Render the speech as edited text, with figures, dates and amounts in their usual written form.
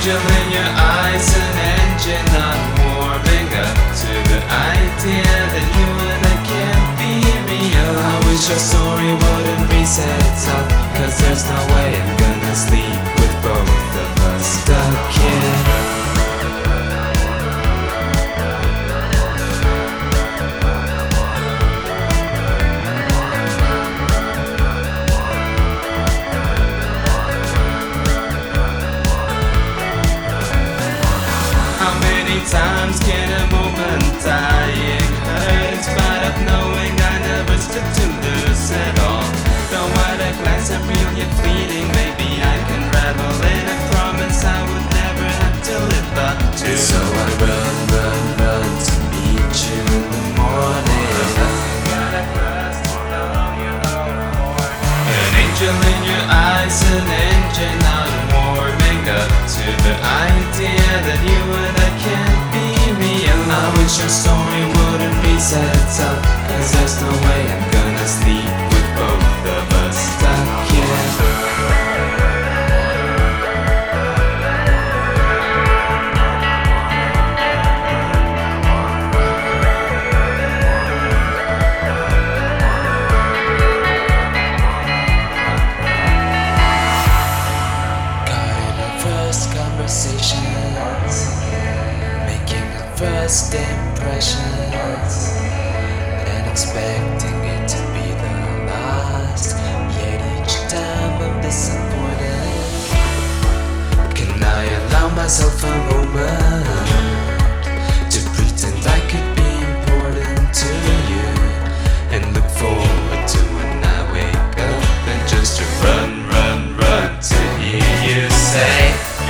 angel in your eyes, an engine I'm warming up to the idea that you and I can't be real. I wish your story wouldn't be set up, cause there's no way I'm gonna sleep with both of us stuck here. Times can a moment dying hurt in spite of knowing I never stood to lose at all. Though at a glance I'm real yet fleeting, maybe I can revel in a promise I would never have to live up to. So I run to meet you in the morning. An angel in your eyes, an engine I'm warming up to the idea that you and I can't be real. I wish your story wouldn't be set up, cause there's no way I'm gonna sleep with both of us stuck here. Conversations, making a first impressions, and expecting it to be the last. Yet each time I'm disappointed. Can I allow myself a moment to pretend I could be important to you, and look forward to when I wake up and just to run to hear you say